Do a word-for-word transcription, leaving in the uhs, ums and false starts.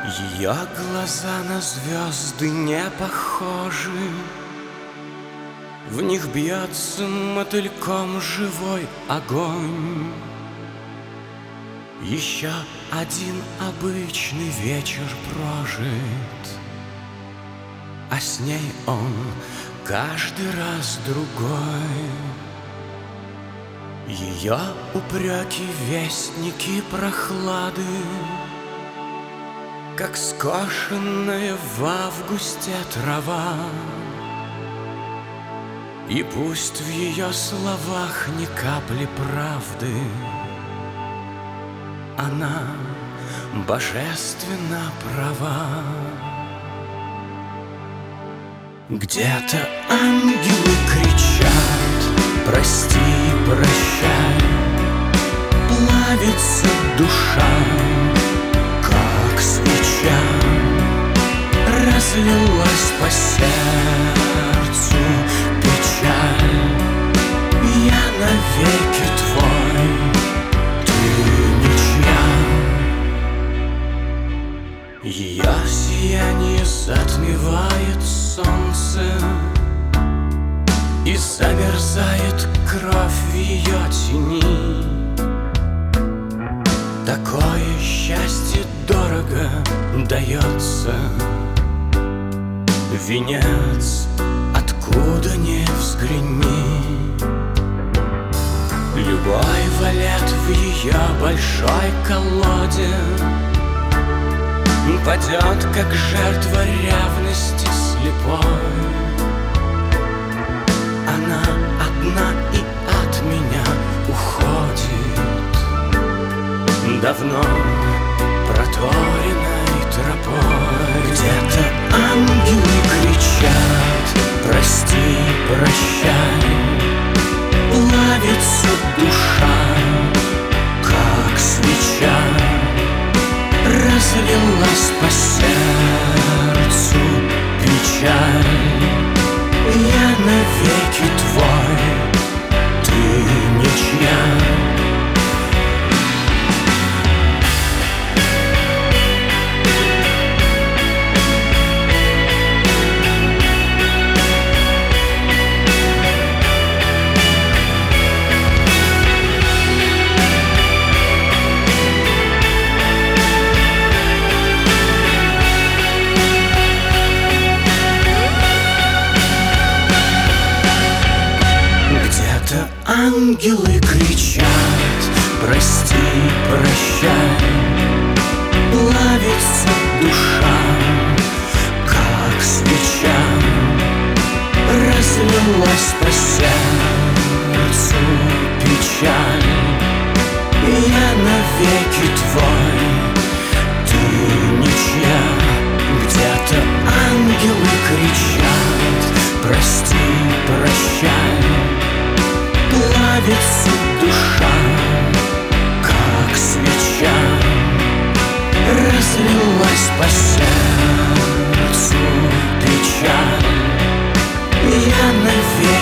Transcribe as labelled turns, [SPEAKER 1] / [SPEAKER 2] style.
[SPEAKER 1] Ее глаза на звезды не похожи, в них бьется мотыльком живой огонь. Еще один обычный вечер прожит, а с ней он каждый раз другой. Ее упреки — вестники прохлады, как скошенная в августе трава. И пусть в ее словах ни капли правды, она божественно права. Где-то ангелы кричат: прости, прощай. Плавится душа, как свеча, разлилась по сердцу печаль. Я навеки твой, ты ничья. Ее сияние затмевает солнце, и замерзает кровь в ее тени. Такое счастье дорого дается, венец откуда ни взгляни. Любой валет в ее большой колоде падет, как жертва ревности слепой. Она одна и от меня уходит давно проторенной тропой. Где-то ангелы кричат: прости, прощай. Плавится душа, как свеча, разлилась по сердцу печаль. Я навеки твой, ты ничья. Ангелы кричат: прости, прощай. Плавится душа, как свеча, разлилась по сердцу печаль. Я навеки твой, ты ничья. Где-то ангелы кричат: прости, прощай. Плавится душа, как свеча, разлилась по сердцу печаль. Я навеки